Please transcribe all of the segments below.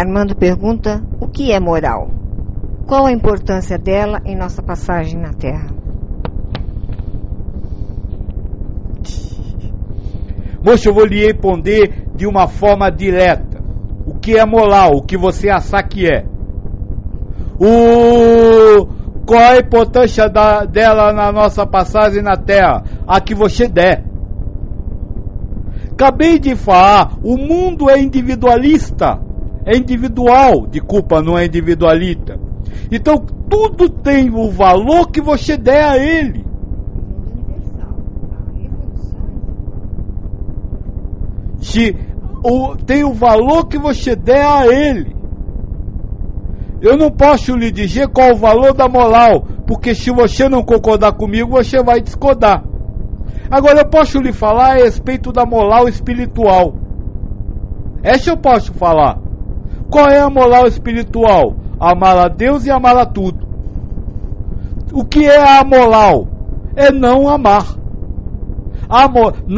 Armando pergunta: o que é moral? Qual a importância dela em nossa passagem na Terra? Moço, eu vou lhe responder de uma forma direta. O que é moral? O que você achar que é? Qual a importância dela na nossa passagem na Terra? A que você der. Acabei de falar, o mundo é individualista. É individual, desculpa, não é individualista. Então tudo tem o valor que você der a ele. Tem o valor que você der a ele. Eu não posso lhe dizer qual o valor da moral, porque se você não concordar comigo, você vai discordar. Agora eu posso lhe falar a respeito da moral espiritual. Essa eu posso falar. Qual é a moral espiritual? Amar a Deus e amar a tudo. O que é a moral? É não amar. A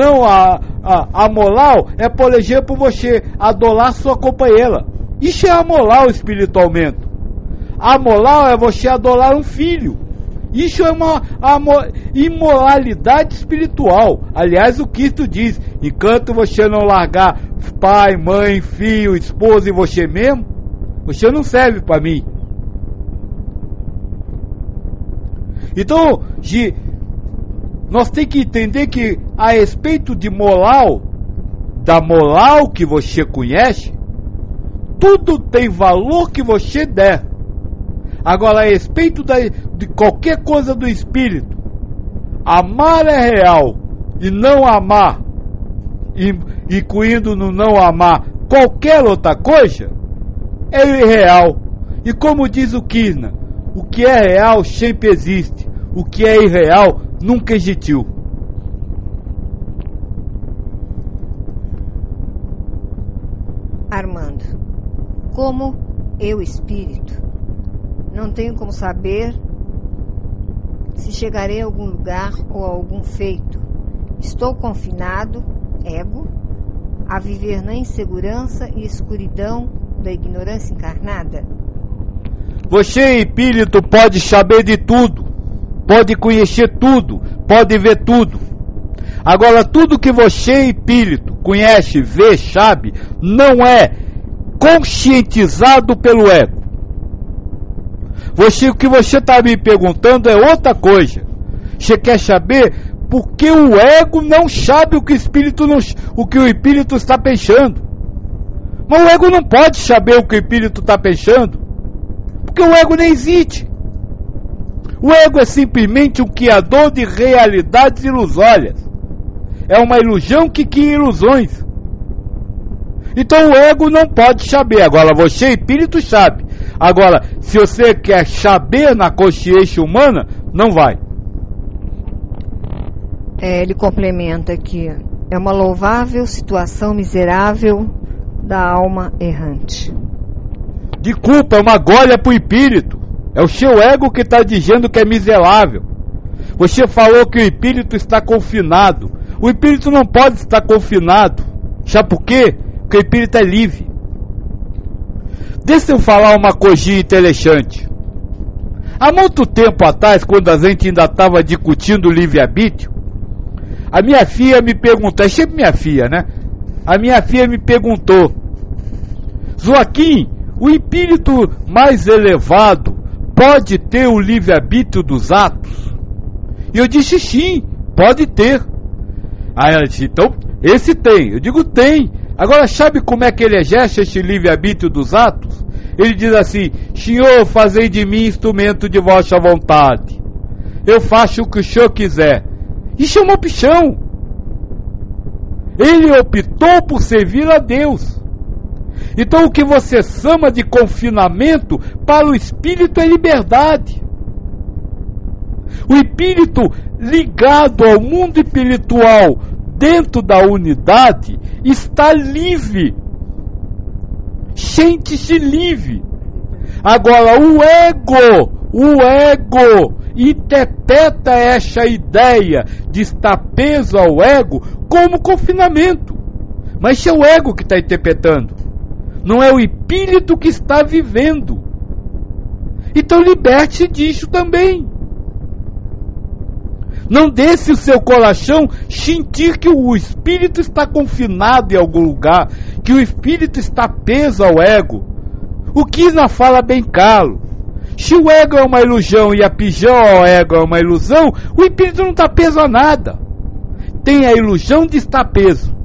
moral é, por exemplo, você adorar sua companheira. Isso é a moral espiritualmente. A moral é você adorar um filho. Isso é uma imoralidade espiritual. Aliás, o Cristo diz: enquanto você não largar pai, mãe, filho, esposa e você mesmo, você não serve para mim. Então, nós temos que entender que a respeito de moral, da moral que você conhece, tudo tem valor que você der. Agora, a respeito de qualquer coisa do espírito, amar é real e não amar, incluindo no não amar qualquer outra coisa, é irreal. E como diz o Kirna, o que é real sempre existe, o que é irreal nunca existiu. Armando, como eu espírito, não tenho como saber se chegarei a algum lugar ou a algum feito. Estou confinado, ego, a viver na insegurança e escuridão da ignorância encarnada? Você, espírito, pode saber de tudo, pode conhecer tudo, pode ver tudo. Agora, tudo que você, espírito, conhece, vê, sabe, não é conscientizado pelo ego. O que você está me perguntando é outra coisa. Você quer saber por que o ego não sabe o que o espírito está pensando. Mas o ego não pode saber o que o espírito está pensando, porque o ego nem existe. O ego é simplesmente um criador de realidades ilusórias. É uma ilusão que cria ilusões. Então o ego não pode saber. Agora você, espírito, sabe. Agora, se você quer saber na consciência humana, não vai. Ele complementa aqui: é uma louvável situação miserável da alma errante. Desculpa, é uma glória para o espírito. É o seu ego que está dizendo que é miserável. Você falou que o espírito está confinado. O espírito não pode estar confinado. Sabe por quê? Porque o espírito é livre. Deixa eu falar uma coisinha interessante. Há muito tempo atrás, quando a gente ainda estava discutindo o livre-arbítrio, a minha filha me perguntou, é sempre minha filha, né? A minha filha me perguntou: Joaquim, o espírito mais elevado pode ter o livre-arbítrio dos atos? E eu disse: sim, pode ter. Aí ela disse: então, esse tem. Eu digo: tem. Agora, sabe como é que ele exerce esse livre-arbítrio dos atos? Ele diz assim: Senhor, fazei de mim instrumento de vossa vontade. Eu faço o que o Senhor quiser. Isso é uma opção. Ele optou por servir a Deus. Então o que você chama de confinamento, para o espírito é liberdade. O espírito ligado ao mundo espiritual, dentro da unidade, está livre. Sente-se livre. Agora o ego interpreta essa ideia de estar preso ao ego como confinamento. Mas é o ego que está interpretando. não é o espírito que está vivendo. Então liberte-se disso também. Não deixe o seu coração sentir que o espírito está confinado em algum lugar, que o espírito está preso ao ego. O Krishna fala bem claro. Se o ego é uma ilusão e a prisão ao ego é uma ilusão, o espírito não está preso a nada. Tem a ilusão de estar preso.